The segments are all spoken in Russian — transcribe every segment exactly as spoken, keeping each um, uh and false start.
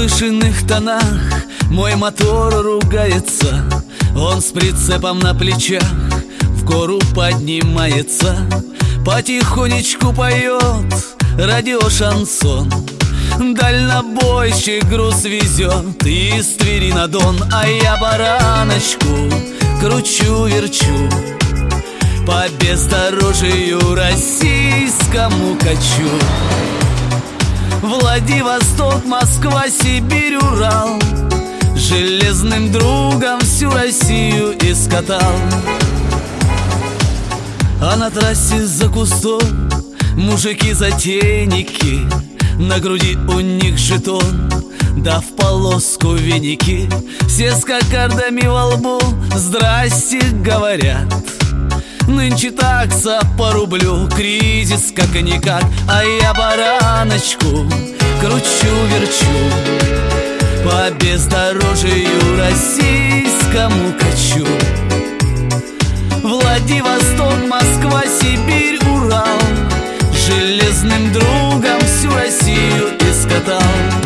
повышенных тонах мой мотор ругается. Он с прицепом на плечах в гору поднимается. Потихонечку поет радиошансон. Дальнобойщик груз везет из Твери на Дон. А я бараночку кручу-верчу, по бездорожью российскому качу. Владивосток, Москва, Сибирь, Урал, железным другом всю Россию искатал. А на трассе за кустом мужики-затейники, на груди у них жетон, да в полоску веники. Все с кокардами во лбу «Здрасте» говорят. Нынче такса по рублю, кризис как-никак. А я бараночку кручу-верчу, по бездорожью российскому качу. Владивосток, Москва, Сибирь, Урал, железным другом всю Россию искатал.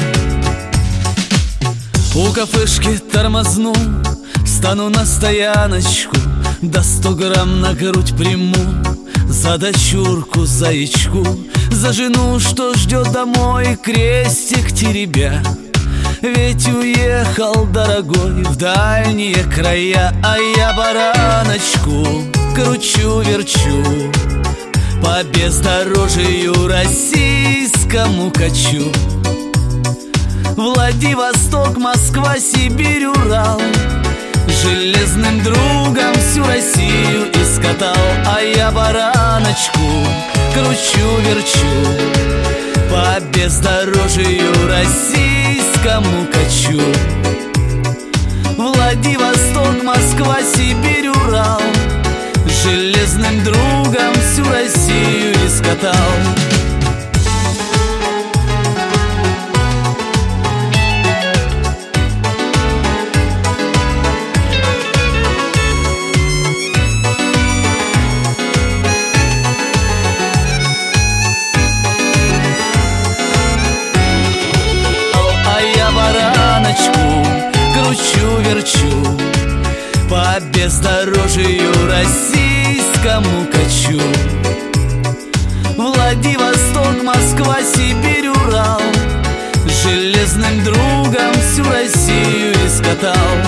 У кафешки тормозну, стану на стояночку, да сто грамм на грудь приму за дочурку, заячку, за жену, что ждет домой, крестик теребя. Ведь уехал дорогой в дальние края. А я бараночку кручу-верчу, по бездорожью российскому качу. Владивосток, Москва, Сибирь, Урал, железным другом всю Россию искатал. А я бараночку кручу-верчу, по бездорожью российскому качу. Владивосток, Москва, Сибирь, Урал, железным другом всю Россию искатал. Кручу-верчу, по бездорожью российскому качу. Владивосток, Москва, Сибирь, Урал, железным другом всю Россию искатал.